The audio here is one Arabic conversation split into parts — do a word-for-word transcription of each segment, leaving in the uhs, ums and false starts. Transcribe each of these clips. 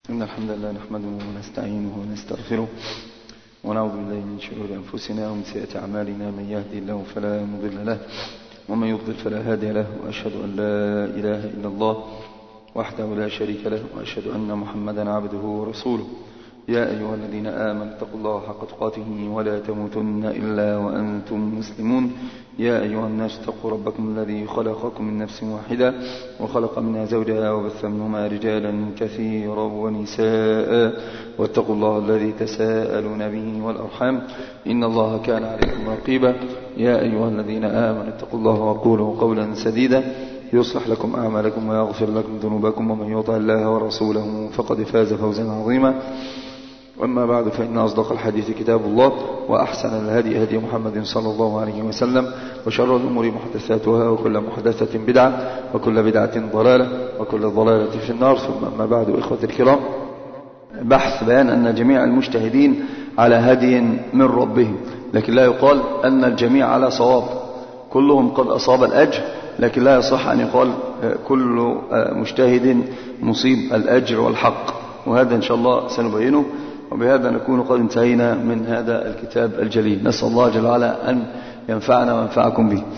إن الحمد لله نحمده ونستعينه ونستغفره ونعوذ بالله من شرور أنفسنا ومن سيئات أعمالنا. من يهدي الله فلا مضل له ومن يضلل فلا هادي له، وأشهد أن لا إله إلا الله وحده لا شريك له، وأشهد أن محمدا عبده ورسوله. يا أيها الذين آمنوا اتقوا الله حق تقاته ولا تموتن إلا وأنتم مسلمون. يا أيها الناس اتقوا ربكم الذي خلقكم من نفس واحدة وخلق منها زوجها وبث منهما رجالا كثيرا ونساء، واتقوا الله الذي تساءلون به والأرحام إن الله كان عليكم رقيبا. يا أيها الذين آمنوا اتقوا الله وقولوا قولا سديدا يصلح لكم أعمالكم ويغفر لكم ذنوبكم، ومن يطع الله ورسوله فقد فاز فوزا عظيما. وأما بعد، فإن أصدق الحديث كتاب الله، وأحسن الهدي هدي محمد صلى الله عليه وسلم، وشر الأمور محدثاتها، وكل محدثة بدعة، وكل بدعة ضلالة، وكل ضلالة في النار. ثم أما بعد، إخوة الكرام، بحث بيان أن جميع المجتهدين على هدي من ربهم، لكن لا يقال أن الجميع على صواب، كلهم قد أصاب الأجر، لكن لا يصح أن يقال كل مجتهد مصيب الأجر والحق، وهذا إن شاء الله سنبينه. وبهذا نكون قد انتهينا من هذا الكتاب الجليل، نسأل الله جل وعلا أن ينفعنا وينفعكم به.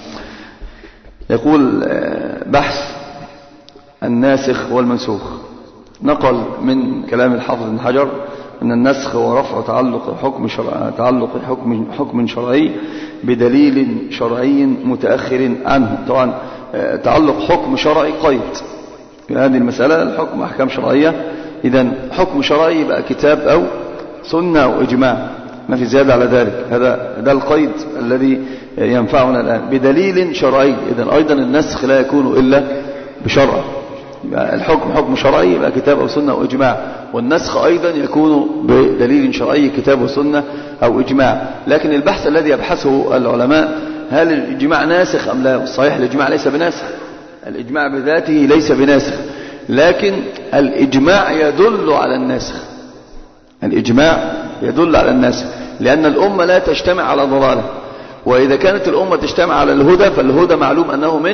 يقول بحث الناسخ والمنسوخ. نقل من كلام الحافظ ابن حجر أن النسخ هو رفع تعلق حكم شرعي تعلق حكم حكم شرعي بدليل شرعي متأخر عنه. طبعا تعلق حكم شرعي قيد في هذه المسألة، الحكم أحكام شرعية، إذن حكم شرعي يبقى كتاب أو سنة أو إجماع، ما في زيادة على ذلك. هذا ده القيد الذي ينفعنا الآن بدليل شرعي. إذن أيضا النسخ لا يكون إلا بشرع، يبقى الحكم حكم شرعي يبقى كتاب أو سنة أو إجماع، والنسخ أيضا يكون بدليل شرعي كتاب وسنة أو إجماع. لكن البحث الذي يبحثه العلماء، هل الإجماع ناسخ أم لا؟ صحيح الإجماع ليس بناسخ، الإجماع بذاته ليس بناسخ، لكن الإجماع يدل على الناسخ. الإجماع يدل على الناسخ، لأن الأمة لا تجتمع على ضلالة، وإذا كانت الأمة تجتمع على الهدى فالهدى معلوم أنه من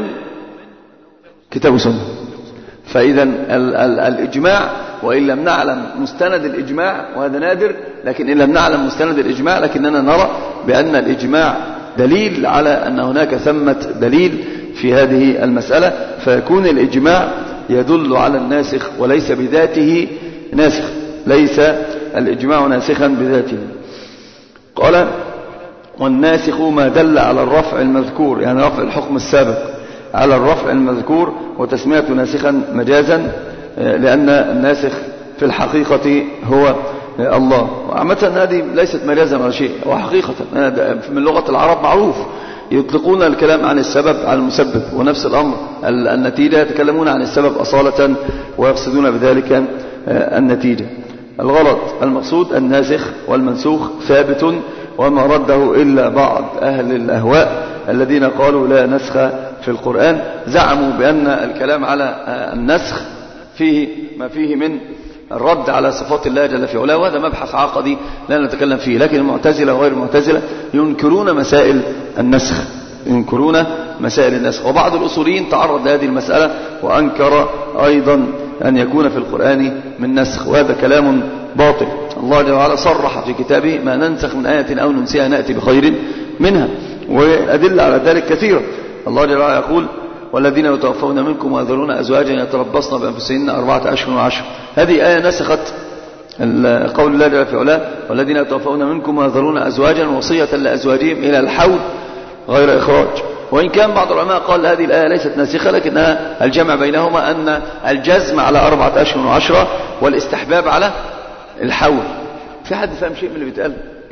كتاب وسنة. فإذا الإجماع، وإن لم نعلم مستند الإجماع، وهذا نادر، لكن إن لم نعلم مستند الإجماع لكننا نرى بأن الإجماع دليل على أن هناك ثمة دليل في هذه المسألة، فيكون الإجماع يدل على الناسخ وليس بذاته ناسخ، ليس الإجماع ناسخا بذاته. قال: والناسخ ما دل على الرفع المذكور، يعني رفع الحكم السابق على الرفع المذكور، وتسمية ناسخا مجازا لأن الناسخ في الحقيقة هو الله. وعامة هذه ليست مجازا ولا شيء، هو حقيقة من لغة العرب معروف، يطلقون الكلام عن السبب على المسبب، ونفس الأمر النتيجة يتكلمون عن السبب أصالة ويقصدون بذلك النتيجة. الغلط المقصود الناسخ والمنسوخ ثابت، وما رده إلا بعض أهل الأهواء الذين قالوا لا نسخ في القرآن. زعموا بأن الكلام على النسخ فيه ما فيه من الرد على صفات الله جل في علاه، وهذا مبحث عقدي لا نتكلم فيه. لكن المعتزلة وغير المعتزلة ينكرون مسائل النسخ، ينكرون مسائل النسخ. وبعض الأصوليين تعرض لهذه المسألة وأنكر أيضا أن يكون في القرآن من نسخ، وهذا كلام باطل. الله جل وعلا صرح في كتابه: ما ننسخ من آية أو ننسيها نأتي بخير منها، وأدل على ذلك كثيرا. الله جل وعلا يقول: والذين يتوفون منكم ويذرون أزواجا يتربصن بأنفسهن أربعة أشهر وعشر. هذه آية نسخت قول الله جل في علاه: والذين يتوفون منكم ويذرون أزواجا وصية لأزواجهم إلى الحول غير إخراج. وإن كان بعض العلماء قال هذه الآية ليست ناسخة، لكنها الجمع بينهما أن الجزم على أربعة أشهر وعشرة والاستحباب على الحول. في حد فهم شيء من اللي بيتقال؟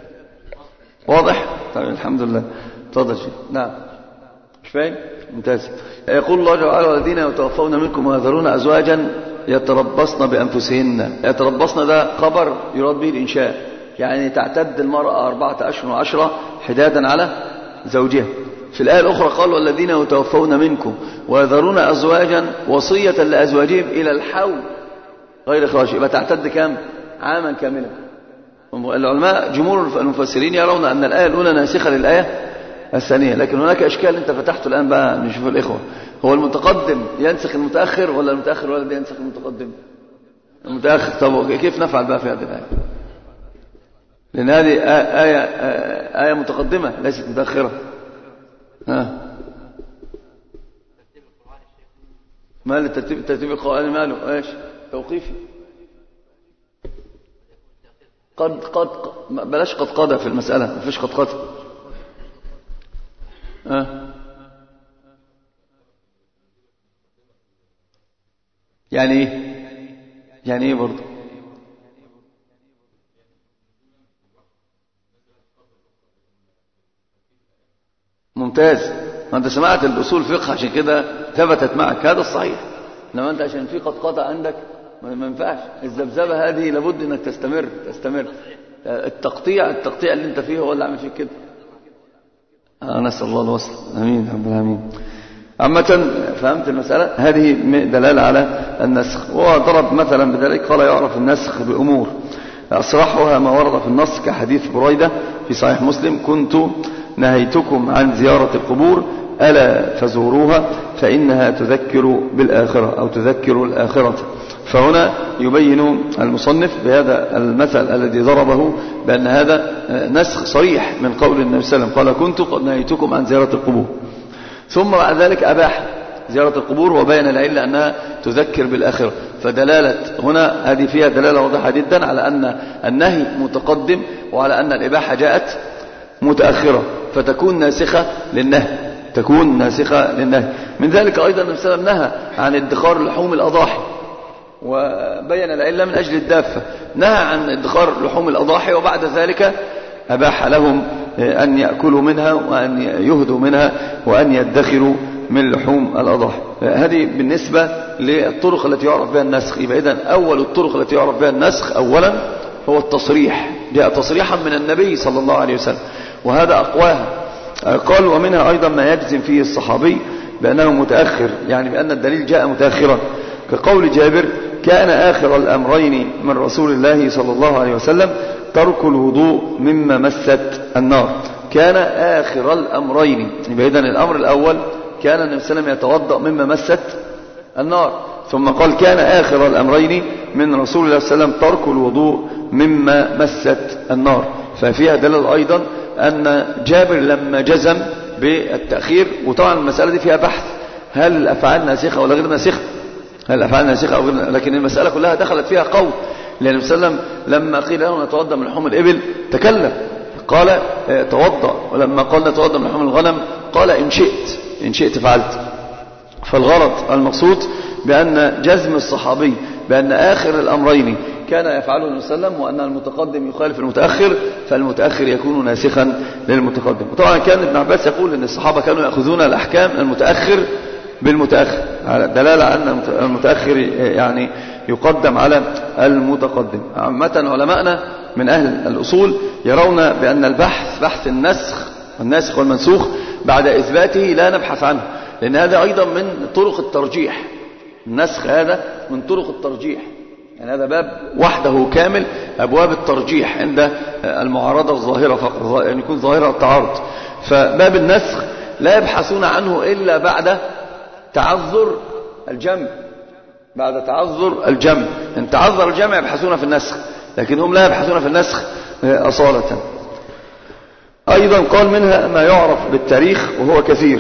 واضح؟ طيب الحمد لله. تفضل شيء. نعم مش فاهم؟ ممتاز. يقول الله جل وعلا: والذين يتوفون منكم ويذرون أزواجا يتربصن بأنفسهن. يتربصن ده خبر يراد به الإنشاء، يعني تعتد المرأة أربعة أشهر وعشرة حدادا على زوجها. في الآية الأخرى قال: والذين يتوفون منكم ويذرون أزواجا وصية لأزواجهم إلى الحول غير إخراج. يبقى تعتد كام؟ عاما كاملا. العلماء جمهور المفسرين يرون أن الآية الأولى ناسخة للآية الثانية، لكن هناك أشكال أنت فتحته الآن بقى نشوف الإخوة. هو المتقدم ينسخ المتأخر ولا المتأخر ولا ينسخ المتقدم؟ متأخر. طب كيف نفعل بقى في هذه الآية؟ لأن هذه آية, آية متقدمة ليست متأخرة. ها مال الترتيب الترتيب القرآني ماله ايش؟ توقيفي. قد قد بلاش قد قضى في المسألة، ما فيش قد قضى. ها يعني ايه؟ يعني ايه برضه؟ ممتاز. ما انت سمعت الاصول فقه عشان كده ثبتت معك، هذا الصحيح. انما انت عشان في قد قطع عندك ما ينفعش. الذبذبه هذه لابد انك تستمر تستمر. التقطيع التقطيع اللي انت فيه هو اللي عامل فيك كده. آه نسال الله الوصل. امين رب العالمين. عامة فهمت المسألة. هذه دلالة على النسخ. وضرب مثلا بذلك قال يعرف النسخ بأمور أصرحها ما ورد في النص كحديث بريدة في صحيح مسلم: كنت نهيتكم عن زيارة القبور ألا فزوروها فإنها تذكر بالآخرة أو تذكر الآخرة. فهنا يبين المصنف بهذا المثل الذي ضربه بأن هذا نسخ صريح من قول النبي صلى الله عليه وسلم: قال كنت قد نهيتكم عن زيارة القبور، ثم بعد ذلك أباح زيارة القبور وبين العلة أنها تذكر بالآخرة. فدلالة هنا هذه فيها دلالة واضحة جدا على أن النهي متقدم وعلى أن الإباحة جاءت متأخرة، فتكون ناسخة للنهي تكون ناسخة للنهي. من ذلك أيضا النبي صلى الله عليه وسلم نهى عن ادخار لحوم الأضاحي وبين العلة من أجل الدافة. نهى عن ادخار لحوم الأضاحي وبعد ذلك أباح لهم أن يأكلوا منها وأن يهدوا منها وأن يدخروا من لحوم الأضاحي. هذه بالنسبة للطرق التي يعرف بها النسخ. يبقى إذن أول الطرق التي يعرف بها النسخ أولا هو التصريح، جاء تصريحا من النبي صلى الله عليه وسلم وهذا أقواها. قال ومنها أيضا ما يجزم فيه الصحابي بأنه متأخر، يعني بأن الدليل جاء متأخرا، كقول جابر: كان آخر الأمرين من رسول الله صلى الله عليه وسلم ترك الوضوء مما مست النار. كان آخر الأمرين، يبقى إذن الأمر الأول كان النبي صلى الله عليه وسلم يتوضأ مما مست النار، ثم قال كان آخر الأمرين من رسول الله صلى الله عليه وسلم ترك الوضوء مما مست النار. ففيها دليل أيضا أن جابر لما جزم بالتأخير، وطبعا المسألة دي فيها بحث هل الأفعال ناسخة ولا غير ناسخة، هل الأفعال ناسخة أو غير، لكن المسألة كلها دخلت فيها قول. لأن النبي صلى الله عليه وسلم لما قيل له نتوضأ من لحوم الإبل تكلم قال توضأ، ولما قال نتوضأ من لحوم الغنم قال إن شئت إن شئت فعلت. فالغرض المقصود بأن جزم الصحابي بأن آخر الأمرين كان يفعله النبي صلى الله عليه وسلم وأن المتقدم يخالف المتأخر، فالمتأخر يكون ناسخا للمتقدم. وطبعا كان ابن عباس يقول أن الصحابة كانوا يأخذون الأحكام المتأخر بالمتأخر، على دلالة أن المتأخر يعني يقدم على المتقدم. عامة علماءنا من أهل الأصول يرون بأن البحث بحث النسخ الناسخ والمنسوخ بعد إثباته لا نبحث عنه، لأن هذا أيضا من طرق الترجيح. النسخ هذا من طرق الترجيح، يعني هذا باب وحده كامل أبواب الترجيح عند المعارضة الظاهرة فقط، يعني يكون ظاهرة التعارض. فباب النسخ لا يبحثون عنه إلا بعد تعذر الجمع، بعد تعذر الجمع. إن تعذر الجمع يبحثون في النسخ، لكن هم لا يبحثون في النسخ أصالة. أيضا قال منها ما يعرف بالتاريخ وهو كثير،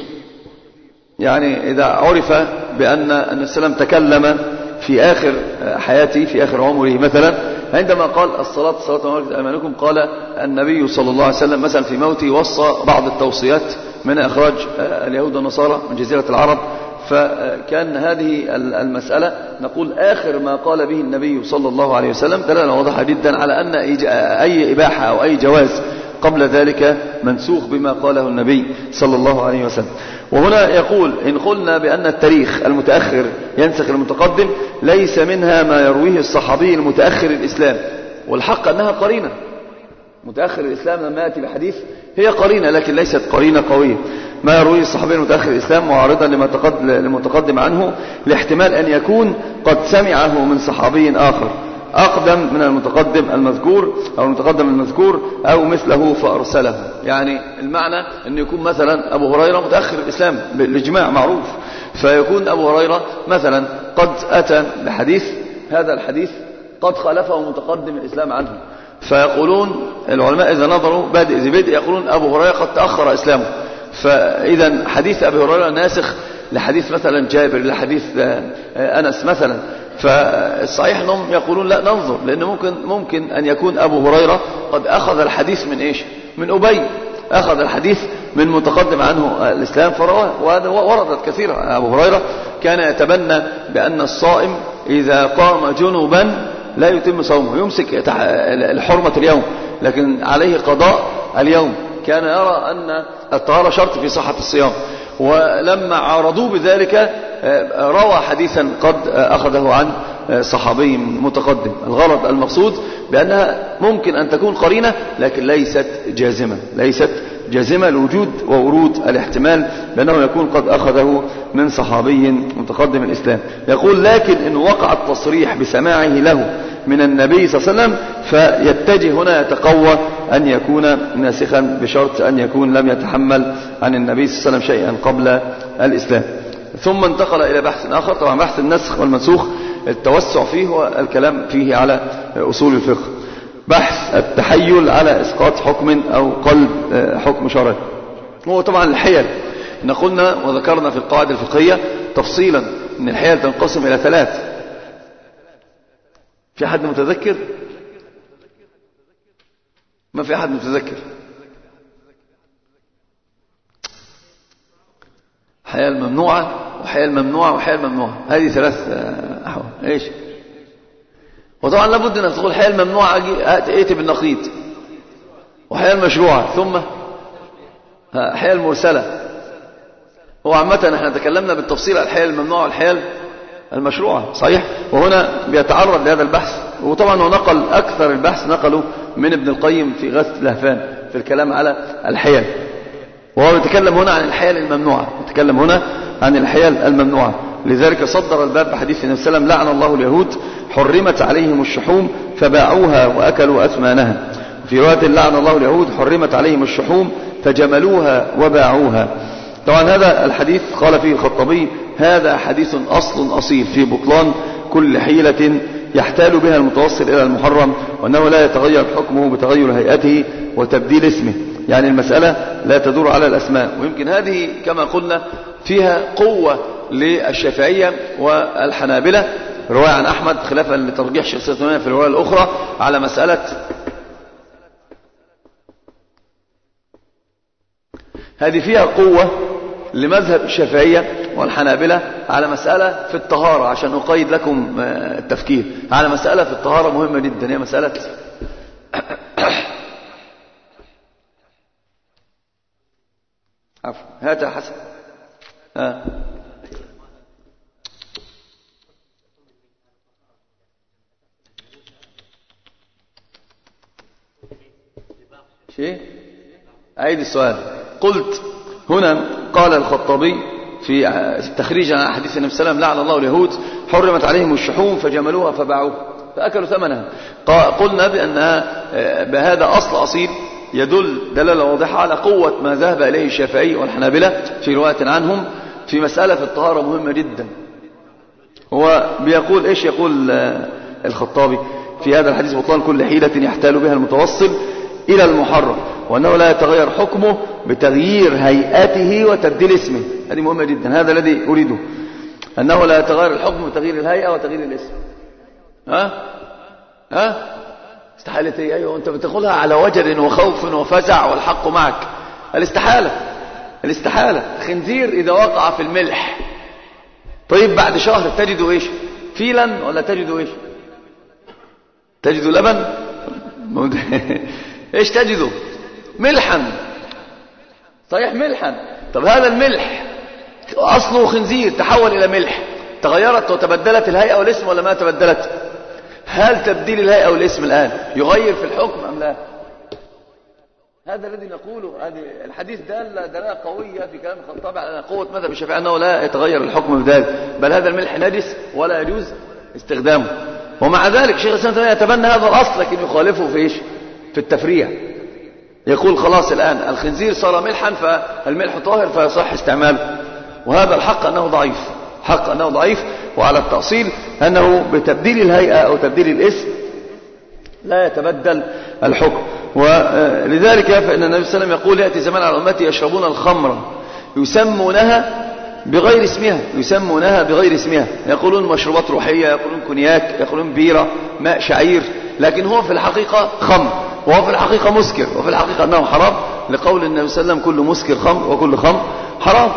يعني إذا عرف بأن النبي صلى الله عليه وسلم تكلم في آخر حياته في آخر عمره مثلا عندما قال الصلاة الصلاة وملكت أيمانكم، قال النبي صلى الله عليه وسلم مثلا في موته وصى بعض التوصيات من إخراج اليهود والنصارى من جزيرة العرب. فكان هذه المسألة نقول آخر ما قال به النبي صلى الله عليه وسلم دلالة واضحة جدا على أن أي إباحة أو أي جواز قبل ذلك منسوخ بما قاله النبي صلى الله عليه وسلم. وهنا يقول إن قلنا بأن التاريخ المتأخر ينسخ المتقدم ليس منها ما يرويه الصحابي المتأخر الإسلام، والحق أنها قرينة. متأخر الإسلام لما يأتي بحديث هي قرينة لكن ليست قرينة قوية. ما يرويه الصحابي المتأخر الإسلام معارضا لمتقدم عنه لاحتمال أن يكون قد سمعه من صحابي آخر أقدم من المتقدم المذكور أو المتقدم المذكور أو مثله فأرسله. يعني المعنى أن يكون مثلا أبو هريرة متأخر الإسلام بالإجماع معروف، فيكون أبو هريرة مثلا قد أتى بحديث هذا الحديث قد خالفه متقدم الإسلام عنه، فيقولون العلماء إذا نظروا بادئ ذي بدء يقولون أبو هريرة قد تأخر إسلامه، فإذا حديث أبي هريرة ناسخ لحديث مثلا جابر، لحديث أنس مثلا. فالصحيح أنهم يقولون لا ننظر، لأن ممكن ممكن أن يكون أبو هريرة قد أخذ الحديث من إيش؟ من أبي، أخذ الحديث من متقدم عنه الإسلام فرواه، وهذا وردت كثيرا. أبو هريرة كان يتبنى بأن الصائم إذا قام جنوبا لا يتم صومه، يمسك الحرمة اليوم لكن عليه قضاء اليوم. كان يرى أن الطهارة شرط في صحة الصيام، ولما عارضوه بذلك روى حديثا قد أخذه عن صحابي متقدم. الغرض المقصود بأنها ممكن أن تكون قرينة لكن ليست جازمة، ليست جازمة لوجود وورود الاحتمال بأنه يكون قد أخذه من صحابي متقدم الإسلام. يقول لكن إن وقع التصريح بسماعه له من النبي صلى الله عليه وسلم فيتجه هنا يتقوى أن يكون ناسخا بشرط أن يكون لم يتحمل عن النبي صلى الله عليه وسلم شيئا قبل الإسلام. ثم انتقل إلى بحث آخر، طبعا بحث النسخ والمنسوخ التوسع فيه والكلام فيه على أصول الفقه. بحث التحيل على إسقاط حكم أو قلب حكم شرعي. هو طبعا الحيل نقولنا وذكرنا في القواعد الفقهية تفصيلا أن الحيل تنقسم إلى ثلاث. في أحد متذكر؟ ما في أحد متذكر. حيل ممنوعة وحيل ممنوعة وحيل ممنوعة، هذه ثلاث أحوال. إيش؟ وطبعا لابد أن تقول حيل ممنوعة ائتي بالنقيض، وحيل مشروعة، ثم حيل مرسلة. هو عامة احنا تكلمنا بالتفصيل عن الحيل الممنوعة والحيل المشروعة صحيح، وهنا بيتعرض لهذا البحث. وطبعا هو نقل أكثر البحث نقله من ابن القيم في غث لهفان في الكلام على الحيل، وهو يتكلم هنا عن الحيل الممنوعة، يتكلم هنا عن الحيل الممنوعة. لذلك صدر الباب بحديث النبي صلى الله عليه وسلم: لعن الله اليهود حرمت عليهم الشحوم فباعوها وأكلوا أثمانها. في رواية: لعن الله اليهود حرمت عليهم الشحوم فجملوها وباعوها. طبعا هذا الحديث قال فيه الخطبي: هذا حديث أصل أصيل في بطلان كل حيلة يحتال بها المتوصل إلى المحرم، وأنه لا يتغير حكمه بتغير هيئته وتبديل اسمه. يعني المسألة لا تدور على الأسماء. ويمكن هذه كما قلنا فيها قوة للشافعية والحنابلة، رواية عن أحمد خلافا لترجيح شيخ الإسلام في الرواية الأخرى على مسألة هذه فيها قوة لمذهب الشافعية والحنابلة على مسألة في الطهارة، عشان أقيد لكم التفكير على مسألة في الطهارة مهمة جدا، هي مسألة عفوا هات يا حسن. ها شيء أعيد السؤال. قلت هنا قال الخطابي في التخريج عن حديث النبي صلى الله عليه وسلم: لعن الله اليهود حرمت عليهم الشحوم فجملوها فباعوها فأكلوا ثمنها. قلنا بأنها بهذا أصل أصيل يدل دلالة واضحة على قوة ما ذهب إليه الشافعي والحنابلة في رواية عنهم في مسألة في الطهارة مهمة جدا. هو بيقول إيش؟ يقول الخطابي في هذا الحديث: بطلان كل حيلة يحتال بها المتوصل إلى المحرم، وأنه لا يتغير حكمه بتغيير هيئته وتبديل اسمه. هذه مهمة جدا، هذا الذي أريده، أنه لا يتغير الحكم بتغيير الهيئة وتغيير الاسم. ها ها استحالة ايه؟ ايوه انت بتقولها على وجل وخوف وفزع والحق معك. الاستحالة الاستحالة خنزير إذا وقع في الملح، طيب بعد شهر تجده ايش؟ فيلا ولا تجده ايش؟ تجده لبن ايش تجده؟ ملحا صحيح، ملحا. طب هذا الملح أصله خنزير تحول إلى ملح، تغيرت وتبدلت الهيئة والاسم ولا ما تبدلت؟ هل تبديل الهيئة والاسم الآن يغير في الحكم أم لا؟ هذا الذي نقوله. هذه الحديث دل دلالة قوية في كلام الخطابي على قوة مذهب الشافعي أنه لا يتغير الحكم بذلك، بل هذا الملح نجس ولا يجوز استخدامه. ومع ذلك شيخ الإسلام يتبنى هذا الأصل لكن يخالفه في إيش؟ في التفريع. يقول خلاص الآن الخنزير صار ملحا فالملح طاهر فيصح استعماله، وهذا الحق أنه ضعيف، حق أنه ضعيف، وعلى التأصيل أنه بتبديل الهيئة أو تبديل الاسم لا يتبدل الحكم. ولذلك فإن النبي صلى الله عليه وسلم يقول يأتي زمان على أمتي يشربون الخمر يسمونها بغير اسمها، يسمونها بغير اسمها، يقولون مشروبات روحية، يقولون كونياك، يقولون بيرة، ماء شعير، لكن هو في الحقيقة خمر، وهو في الحقيقة مسكر، وفي الحقيقة أنه حرام، لقول النبي صلى الله عليه وسلم كل مسكر خمر وكل خمر حرام.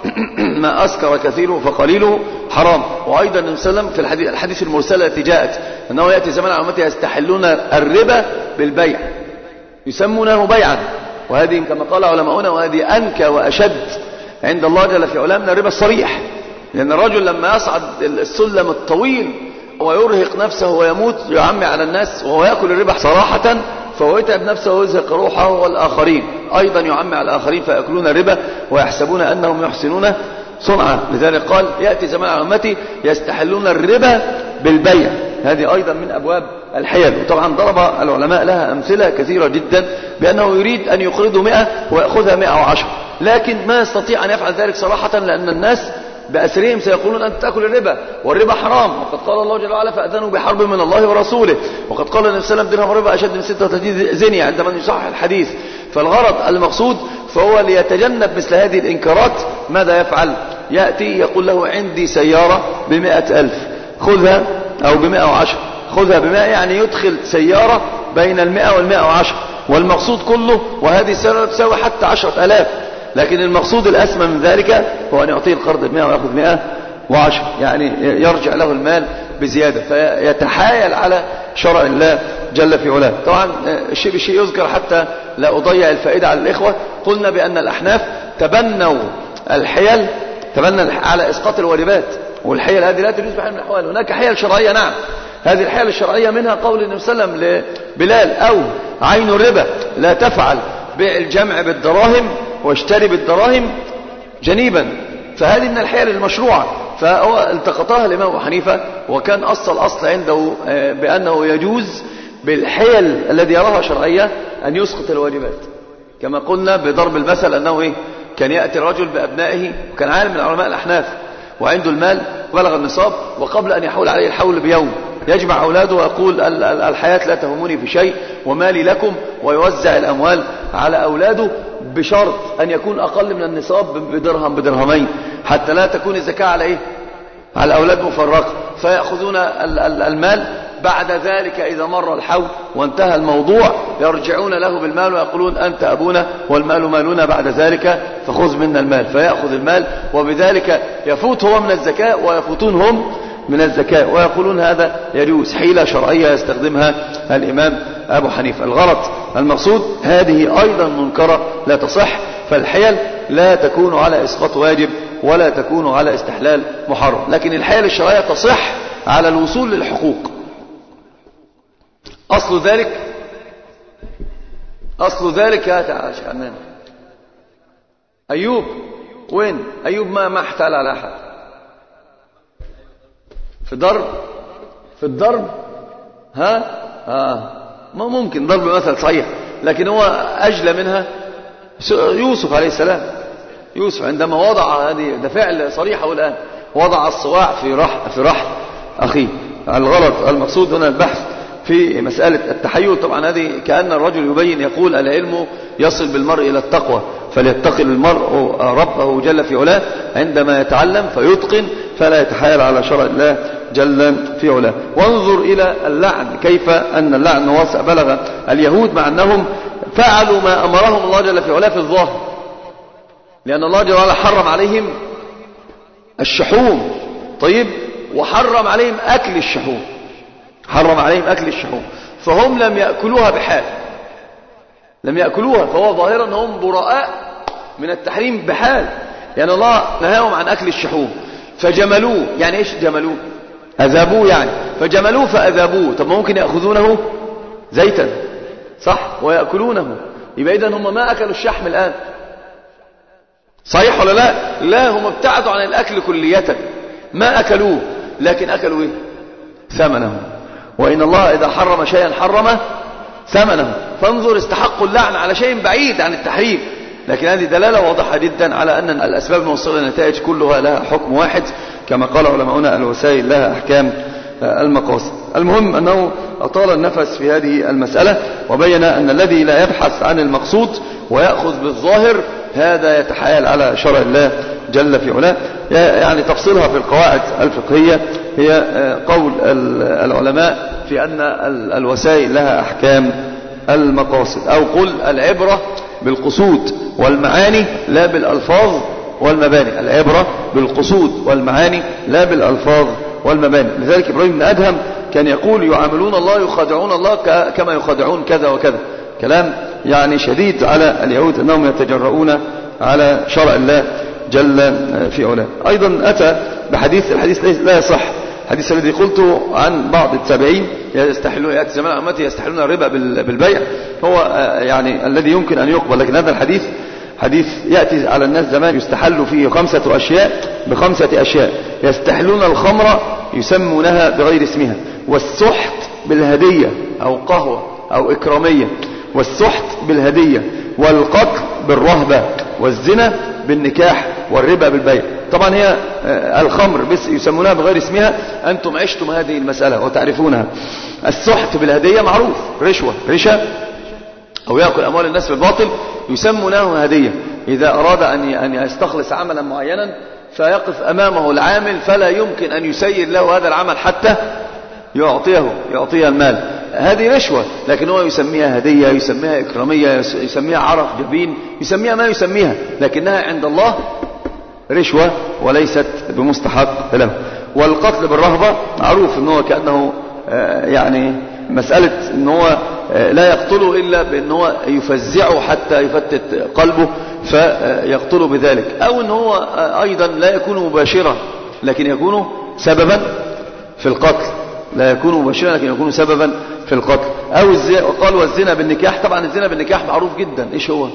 ما أسكر كثيره فقليله حرام. وأيضا النبي صلى الله عليه وسلم في الحديث, الحديث المرسلة التي جاءت أنه يأتي زمان على أمتي يستحلون الربا بالبيع يسمونه بيعا، وهذه كما قال علماؤنا وهذه أنكى وأشد عند الله جل في علاه من الربا الصريح، لأن الرجل لما يصعد السلم الطويل ويرهق نفسه ويموت يعمي على الناس وهو يأكل الربا صراحة، فهو يتعب نفسه ويزهق روحه، والآخرين أيضا يعمي على الآخرين فيأكلون الربا ويحسبون أنهم يحسنون صنعا. لذلك قال يأتي زمان على أمتي يستحلون الربا بالبيع، هذه أيضا من أبواب الحيل. وطبعا ضرب العلماء لها أمثلة كثيرة جدا بأنه يريد أن يقرض مئة ويأخذها مئة وعشرة، لكن ما يستطيع أن يفعل ذلك صراحة، لأن الناس بأسرهم سيقولون أنت تأكل الربا والربا حرام، وقد قال الله جل وعلا فأذنوا بحرب من الله ورسوله، وقد قال النبي صلى الله عليه وسلم درهم الربا أشد من ستة وثلاثين زنية عندما يصحح الحديث. فالغرض المقصود فهو ليتجنب مثل هذه الإنكارات. ماذا يفعل؟ يأتي يقول له عندي سيارة بمئة ألف خذها، أو بمئة وعشر خذها بمئة، يعني يدخل سيارة بين المئة والمئة وعشر، والمقصود كله وهذه السيارة تساوي حتى عشرة ألاف، لكن المقصود الأسمى من ذلك هو أن يعطيه القرض بمئة ويأخذ مئة وعشر، يعني يرجع له المال بزيادة، فيتحايل على شرع الله جل في علاه. طبعا الشيء بشيء يذكر حتى لا أضيع الفائدة على الإخوة. قلنا بأن الأحناف تبنوا الحيل، تبنى على إسقاط الواجبات، والحيل هذه لا تجوز بحال من الأحوال. هناك حيل شرعية، نعم، هذه الحيل الشرعية منها قول النبي صلى الله عليه وسلم لبلال أو عين الربا لا تفعل، بيع الجمع بالدراهم واشتري بالدراهم جنيبا، فهذه من الحيل المشروعة. فهو التقطها الإمام أبو حنيفة، وكان أصل الأصل عنده بأنه يجوز بالحيل الذي يراها شرعية أن يسقط الواجبات، كما قلنا بضرب المثل أنه إيه؟ كان يأتي الرجل بأبنائه، وكان عالم من علماء الأحناف وعنده المال بلغ النصاب، وقبل أن يحول عليه الحول بيوم يجمع أولاده ويقول الحياة لا تهمني في شيء ومالي لكم، ويوزع الأموال على أولاده بشرط أن يكون أقل من النصاب بدرهم بدرهمين، حتى لا تكون الزكاة على إيه؟ على أولاد مفرقة، فيأخذون المال. بعد ذلك إذا مر الحول وانتهى الموضوع يرجعون له بالمال ويقولون أنت أبونا والمال مالنا بعد ذلك فخذ منا المال، فيأخذ المال، وبذلك يفوت هو من الزكاة ويفوتون هم من الزكاة، ويقولون هذا يجوز. حيلة شرعية يستخدمها الإمام أبو حنيفة. الغرض المقصود هذه أيضا منكرة لا تصح، فالحيل لا تكون على إسقاط واجب ولا تكون على استحلال محرم، لكن الحيل الشرعية تصح على الوصول للحقوق. أصل ذلك أصل ذلك يا تعالى شعنان أيوب، وين أيوب؟ ما ما احتال على أحد في ضرب في الضرب ها آه. ما ممكن ضرب مثل صحيح، لكن هو أجلى منها يوسف عليه السلام. يوسف عندما وضع هذه، ده فعل صريح الآن، وضع الصواع في رح في رحل أخيه. الغرض المقصود هنا البحث في مسألة التحيل. طبعا هذه كأن الرجل يبين يقول العلم يصل بالمرء إلى التقوى، فليتقي المرء ربه جل في علاه عندما يتعلم فيتقن، فلا يتحايل على شرع الله جل في علاه. وانظر إلى اللعن، كيف أن اللعن واسع بلغ اليهود، مع أنهم فعلوا ما أمرهم الله جل في علاه في الظاهر، لأن الله جل وعلا حرم عليهم الشحوم، طيب، وحرم عليهم أكل الشحوم، حرم عليهم أكل الشحوم، فهم لم يأكلوها بحال، لم يأكلوها، فهو ظاهرا أنهم براء من التحريم بحال، لأن الله نهاهم عن أكل الشحوم فجملوه. يعني إيش جملوه؟ أذابوه يعني، فجملوه فأذابوه. طب ممكن يأخذونه زيتا صح ويأكلونه، يبقى إذن هم ما أكلوا الشحم الآن، صحيح ولا لا؟ لا، هم ابتعدوا عن الأكل كلية، ما أكلوه، لكن أكلوا إيه؟ ثمنه. وإن الله إذا حرم شيئا حرم ثمنه، فانظر استحقوا اللعن على شيء بعيد عن التحريم، لكن هذه دلالة واضحة جدا على أن الأسباب الموصلة للنتائج كلها لها حكم واحد، كما قال علماؤنا الوسائل لها أحكام المقاصد. المهم أنه أطال النفس في هذه المسألة وبين أن الذي لا يبحث عن المقصود ويأخذ بالظاهر هذا يتحايل على شرع الله جل في علاه. يعني تفصيلها في القواعد الفقهية هي قول العلماء في أن الوسائل لها أحكام المقاصد، أو قل العبرة بالقصود والمعاني لا بالألفاظ والمباني. العبرة بالقصود والمعاني لا بالألفاظ والمباني. لذلك إبراهيم بن أدهم كان يقول يعاملون الله يخادعون الله كما يخادعون كذا وكذا. كلام يعني شديد على اليهود أنهم يتجرؤون على شرع الله جل في علاه. أيضا أتى بحديث، الحديث لا يصح، الحديث الذي قلته عن بعض التابعين يستحلون يأتي زمان أمتي يستحلون الربا بالبيع، هو يعني الذي يمكن أن يقبل. لكن هذا الحديث حديث يأتي على الناس زمان يستحل فيه خمسة أشياء بخمسة أشياء. يستحلون الخمر يسمونها بغير اسمها، والسحت بالهدية أو قهوة أو إكرامية، والسحت بالهدية، والقتل بالرهبة، والزنا بالنكاح، والربا بالبيع. طبعا هي الخمر بس يسمونها بغير اسمها، أنتم عشتم هذه المسألة وتعرفونها. السحت بالهدية معروف، رشوة رشا أو يأكل أموال الناس بالباطل، يسمونه هدية. إذا أراد أن يستخلص عملا معينا فيقف أمامه العامل فلا يمكن أن يسير له هذا العمل حتى يعطيه يعطيه المال، هذه رشوة. لكن هو يسميها هدية، يسميها إكرامية، يسميها عرف جبين، يسميها ما يسميها، لكنها عند الله رشوة وليست بمستحق له. والقتل بالرهبة معروف أنه كأنه يعني مسألة أنه لا يقتله إلا بأنه يفزعه حتى يفتت قلبه فيقتله بذلك، أو أنه أيضا لا يكون مباشرة لكن يكون سببا في القتل، لا يكون مباشرا لكن يكون سببا في القتل. أو قال والزنا بالنكاح، طبعا الزنا بالنكاح معروف جدا، إيش هو؟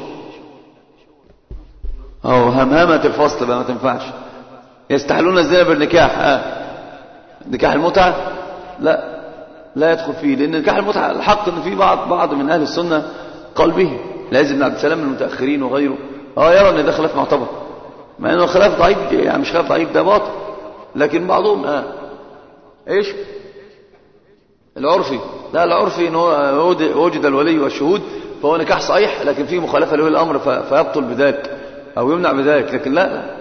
أو همهمة الفصل بقى ما تنفعش. يستحلون الزنا بالنكاح، آه. نكاح المتعة لا لا يدخل فيه، لأن نكاح المتعة الحق أن في بعض بعض من أهل السنة قال به، العز بن عبد السلام من المتأخرين وغيره اه يرى أن ده خلاف معتبر، مع أنه خلاف ضعيف، يعني مش خلاف ضعيف، ده باطل. لكن بعضهم آه. إيش العرفي، لا العرفي إن هو وجد الولي والشهود فهو نكاح صحيح، لكن فيه مخالفة له الأمر فيبطل بذلك أو يمنع بذلك. لكن لا لا,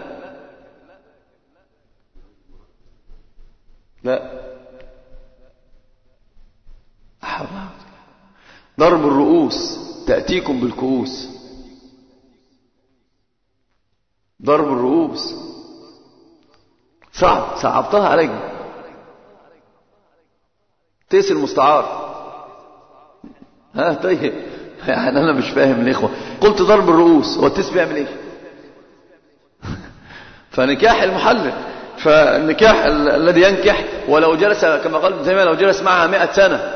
لا. ضرب الرؤوس تأتيكم بالكؤوس، ضرب الرؤوس صعب، صعبتها عليكم. تيس المستعار، ها طيب يعني أنا مش فاهم الإخوة. قلت ضرب الرؤوس، هو التيس بيعمل إيه؟ فنكاح المحلل، فالنكاح الذي ينكح ولو جلس كما قال ابن تيمية لو جلس معها مئة سنة،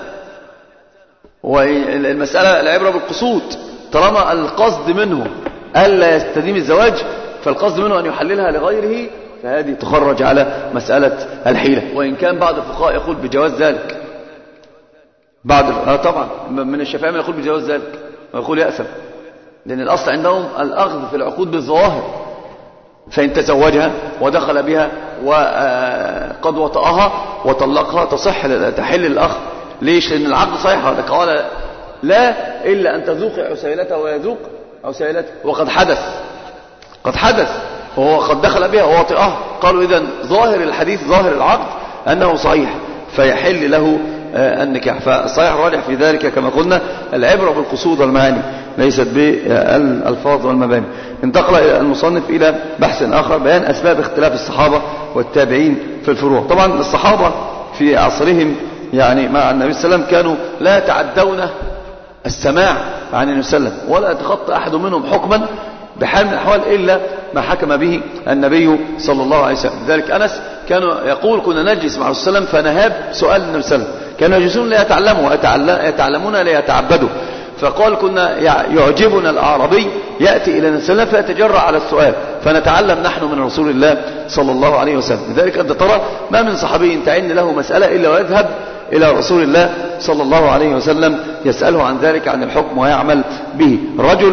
والمسألة العبرة بالقصود، طالما القصد منه ألا يستديم الزواج فالقصد منه أن يحللها لغيره، فهذه تخرج على مسألة الحيلة. وإن كان بعض الفقهاء يقول بجواز ذلك، بعض آه طبعا من الشافعية من يقول بجواز ذلك ويقول يأثم، لأن الأصل عندهم الأخذ في العقود بالظواهر، فإن تزوجها ودخل بها وقد وطأها وطلقها تصح تحل الأخ. ليش؟ لأن العقد صحيح. قال لا إلا أن تذوق عسيلته ويذوق عسيلته، وقد حدث قد حدث وهو قد دخل بها ووطئها. قالوا إذن ظاهر الحديث ظاهر العقد أنه صحيح فيحل له النكاح. فالصحيح الراجح في ذلك كما قلنا العبرة بالقصود والمعاني ليست بالألفاظ والمباني. انتقل المصنف إلى بحث آخر، بيان أسباب اختلاف الصحابة والتابعين في الفروع. طبعا الصحابة في عصرهم يعني مع النبي صلى الله عليه وسلم كانوا لا يتعدون السماع عن النبي صلى الله عليه وسلم، ولا يتخطى أحد منهم حكما بحال من الأحوال إلا ما حكم به النبي صلى الله عليه وسلم. لذلك أنس كان يقول كنا نجلس مع الرسول صلى الله عليه وسلم فنهاب سؤال النبي صلى الله عليه وسلم، كانوا يجلسون ليتعلموا يتعلمون ليتعبدوا، فقال كنا يعجبنا الأعرابي يأتي إلى النبي صلى الله عليه وسلم فيتجرأ على السؤال فنتعلم نحن من رسول الله صلى الله عليه وسلم. لذلك أنت ترى ما من صحابي تعين له مسألة إلا ويذهب إلى رسول الله صلى الله عليه وسلم يسأله عن ذلك عن الحكم ويعمل به. رجل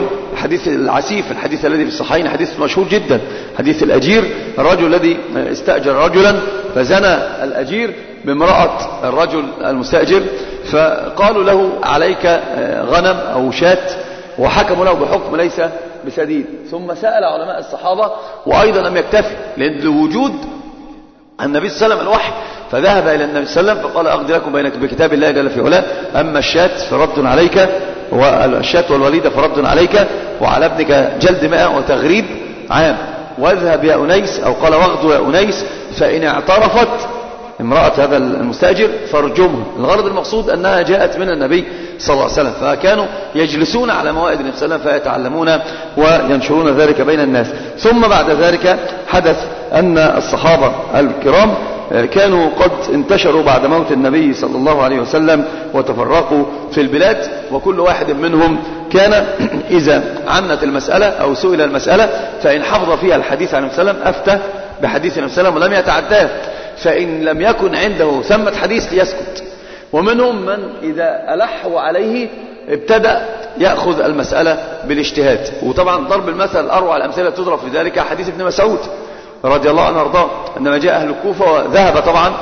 حديث العسيف، الحديث الذي في الصحيحين، حديث مشهور جدا، حديث الأجير، الرجل الذي استأجر رجلا فزنى الأجير بامرأة الرجل المستأجر، فقالوا له عليك غنم أو شاة، وحكموا له بحكم ليس بسديد. ثم سأل علماء الصحابة وأيضا لم يكتفي، لأن لوجود النبي صلى الله عليه وسلم الوحي، فذهب إلى النبي صلى الله عليه وسلم فقال أقضي لكم بينك بكتاب الله جل في علاه، أما الشاة فرد عليك، والشاة والوليدة فرد عليك، وعلى ابنك جلد ماء وتغريب عام، واذهب يا أنيس، أو قال واغدو يا أنيس، فإن اعترفت امرأة هذا المستأجر فارجمها. الغرض المقصود أنها جاءت من النبي صلى الله عليه وسلم، فكانوا يجلسون على موائد النبي صلى الله عليه وسلم فيتعلمون وينشرون ذلك بين الناس. ثم بعد ذلك حدث أن الصحابة الكرام كانوا قد انتشروا بعد موت النبي صلى الله عليه وسلم وتفرقوا في البلاد، وكل واحد منهم كان إذا عنت المسألة أو سئل المسألة فإن حفظ فيها الحديث عن النبي صلى الله عليه وسلم أفتى بحديث النبي صلى الله عليه وسلم ولم يتعداه، فإن لم يكن عنده ثمة حديث ليسكت. ومنهم من إذا ألحوا عليه ابتدأ يأخذ المسألة بالاجتهاد. وطبعا ضرب المثل أروع الأمثلة تضرب في ذلك حديث ابن مسعود رضي الله عنه وارضاه، عندما جاء أهل الكوفة وذهب طبعا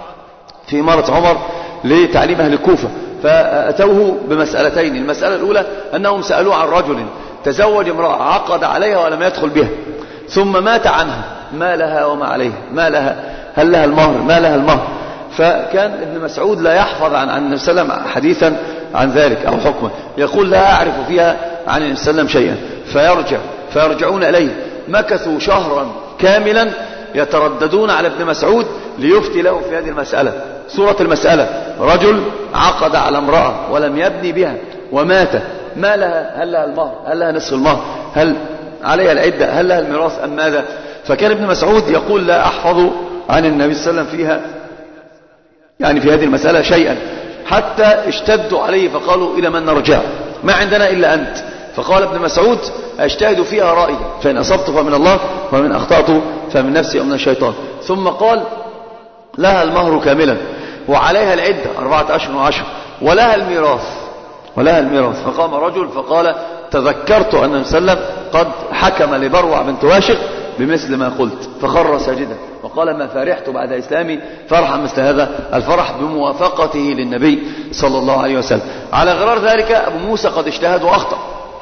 في إمارة عمر لتعليم أهل الكوفة، فأتوه بمسألتين. المسألة الأولى أنهم سألوه عن رجل تزوج امرأة عقد عليها ولم يدخل بها، ثم مات عنها، ما لها وما عليها، ما لها، هل لها المهر، ما لها المهر. فكان ابن مسعود لا يحفظ عن النبي صلى الله عليه وسلم حديثا عن ذلك أو حكما، يقول لا أعرف فيها عن النبي صلى الله عليه وسلم شيئا، فيرجع فيرجعون إليه. مكثوا شهرا كاملا يترددون على ابن مسعود ليفتي له في هذه المسألة. صورة المسألة: رجل عقد على امرأة ولم يبني بها ومات، ما لها، هل لها المهر، هل لها نصف المهر، هل عليها العدة، هل لها الميراث أم ماذا؟ فكان ابن مسعود يقول لا أحفظ عن النبي صلى الله عليه وسلم فيها، يعني في هذه المسألة شيئا، حتى اشتدوا عليه فقالوا إلى من نرجع، ما عندنا إلا أنت. فقال ابن مسعود أجتهد فيها رأيي، فإن أصبت فمن الله ومن أخطأت فمن نفسي ومن الشيطان. ثم قال لها المهر كاملا وعليها العدة أربعة أشهر وعشر ولها الميراث ولها الميراث. فقام رجل فقال تذكرت أن النبي صلى الله عليه وسلم قد حكم لبروع بنت واشق بمثل ما قلت، فخر ساجدا وقال ما فرحت بعد إسلامي فرحا مثل هذا الفرح بموافقته للنبي صلى الله عليه وسلم. على غرار ذلك أبو موسى قد اجتهد وأخطأ.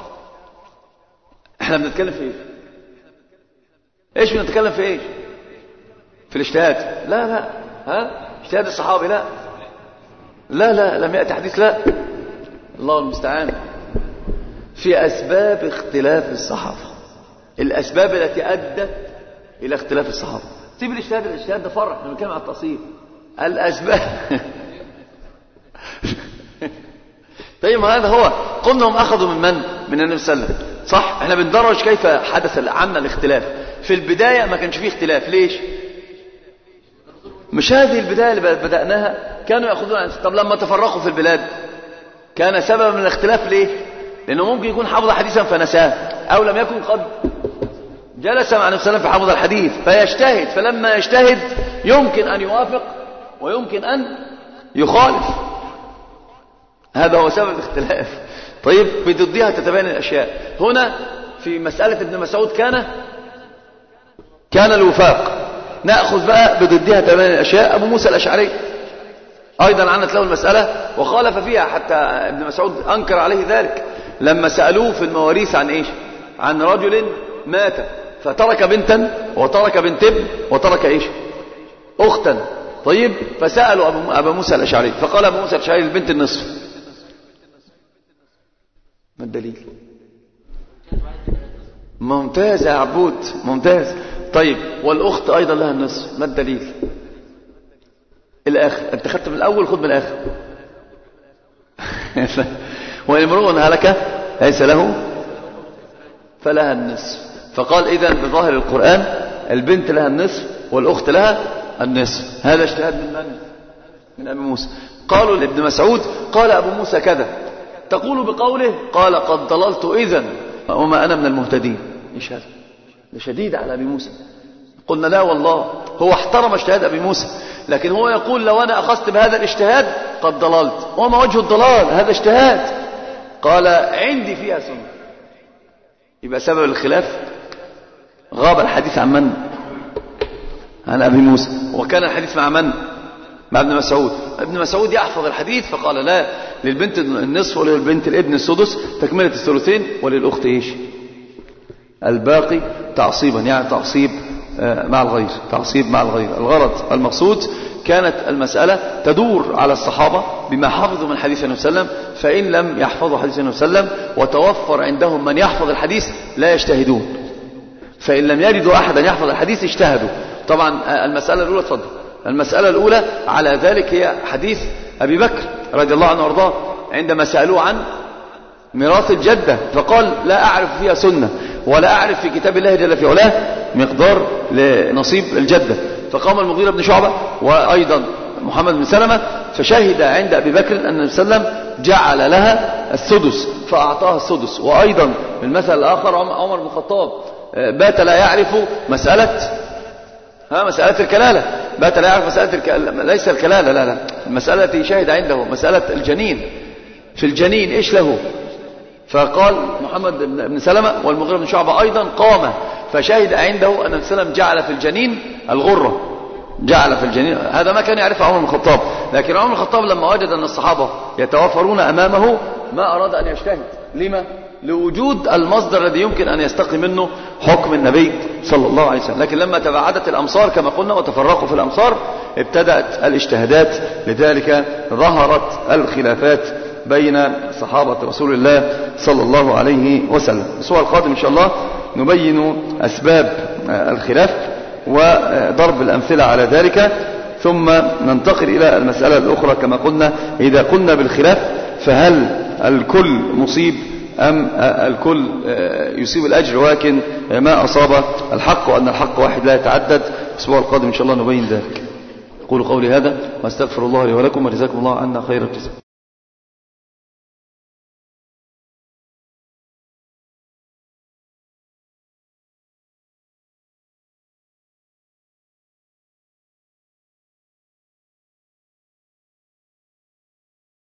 احنا بنتكلم في ايه؟ ايش بنتكلم في ايش؟ في الاجتهاد؟ لا لا ها اجتهاد الصحابي لا لا لا لم يأتي حديث، لا، الله المستعان. في أسباب اختلاف الصحابة، الأسباب التي أدت إلى اختلاف الصحابة. سيب الاجتهاد، الاجتهاد ده فرع، احنا بنتكلم عن التأصيل. الأسباب طيب هذا هو، قلنا هم أخذوا من من؟ من النبي صلى الله عليه وسلم، صح؟ احنا بندرج كيف حدث عنا الاختلاف. في البداية ما كانش فيه اختلاف، ليش؟ مش هذه البداية اللي بدأناها كانوا يأخذون عن. طب لما تفرقوا في البلاد كان سبب من الاختلاف ليه؟ لأنه ممكن يكون حفظ حديثا فنساه، أو لم يكن قد جلس مع النبي صلى الله عليه وسلم في حفظ الحديث فيجتهد، فلما يجتهد يمكن أن يوافق ويمكن أن يخالف. هذا هو سبب الاختلاف. طيب بضدها تتبين الأشياء. هنا في مسألة ابن مسعود كان كان الوفاق. نأخذ بقى بضدها تتبين الأشياء. أبو موسى الأشعري أيضا عنت له المسألة وخالف فيها، حتى ابن مسعود أنكر عليه ذلك لما سألوه في المواريث عن إيش؟ عن رجل مات فترك بنتا وترك بنت ابن وترك إيش؟ أختا. طيب فسألوا أبو, أبو موسى الأشعري فقال أبو موسى الأشعري البنت النصف. ما الدليل؟ ممتاز يا عبود، ممتاز. طيب والأخت أيضا لها النصف، ما الدليل؟ الآخر، أنت خدت من الأول، خد من الآخر. وإن امرؤ هلك ليس له فلها النصف. فقال إذن بظاهر القرآن البنت لها النصف والأخت لها النصف. هذا اجتهاد من من؟ من أبي موسى. قالوا لابن مسعود قال أبو موسى كذا، تقول بقوله قال قد ضللت إذن وما أنا من المهتدين. إيش هذا؟ ده شديد على أبي موسى. قلنا لا والله، هو احترم اجتهاد أبي موسى، لكن هو يقول لو أنا أخذت بهذا الاجتهاد قد ضللت. وما وجه الضلال؟ هذا اجتهاد. قال عندي فيها سنة. يبقى سبب الخلاف غاب الحديث عن من؟ عن أبي موسى. وكان الحديث مع من؟ مع ابن مسعود. ابن مسعود يحفظ الحديث فقال لا، للبنت النصف وللبنت الابن السدس تكملة الثلثين، وللأخت إيش؟ الباقي تعصيبا، يعني تعصيب مع الغير، تعصيب مع الغير. الغرض المقصود كانت المسألة تدور على الصحابة بما حفظوا من حديث النبي صلى الله عليه وسلم، فإن لم يحفظوا حديث النبي صلى الله عليه وسلم وتوفر عندهم من يحفظ الحديث لا يجتهدون، فإن لم يجدوا أحدا يحفظ الحديث اجتهدوا. طبعا المسألة الأولى تفضل المسألة الأولى على ذلك هي حديث أبي بكر رضي الله عنه وارضاه عندما سألوه عن ميراث الجدة فقال لا أعرف فيها سنة ولا أعرف في كتاب الله جل في علاه مقدار لنصيب الجدة. فقام المغيرة بن شعبة وأيضا محمد بن سلمة فشهد عند أبي بكر أن النبي صلى الله عليه وسلم جعل لها السدس فأعطاها السدس. وأيضا المثل الآخر عمر بن الخطاب بات لا يعرف مسألة ها مسألة الكلالة، بات لا يعرف مسألة الكلالة، ليس الكلالة لا لا المسألة التي شهد عنده مسألة الجنين، في الجنين إيش له؟ فقال محمد بن سلمة والمغيرة بن شعبة أيضا قام فشهد عنده أن النبي صلى الله عليه وسلم جعل في الجنين الغرة، جعل في الجنين. هذا ما كان يعرفه عمر بن الخطاب، لكن عمر بن الخطاب لما وجد أن الصحابة يتوافرون أمامه ما أراد أن يجتهد. لما؟ لوجود المصدر الذي يمكن أن يستقي منه حكم النبي صلى الله عليه وسلم. لكن لما تباعدت الأمصار كما قلنا وتفرقوا في الأمصار ابتدأت الاجتهادات، لذلك ظهرت الخلافات بين صحابة رسول الله صلى الله عليه وسلم. الأسبوع القادم إن شاء الله نبين أسباب الخلاف وضرب الأمثلة على ذلك، ثم ننتقل إلى المسألة الأخرى كما قلنا إذا قلنا بالخلاف فهل الكل مصيب أم الكل يصيب الأجر ولكن ما أصاب الحق، وأن الحق واحد لا يتعدد. الأسبوع القادم إن شاء الله نبين ذلك. أقول قولي هذا وأستغفر الله لي ولكم وجزاكم الله عنا خير الجزاء.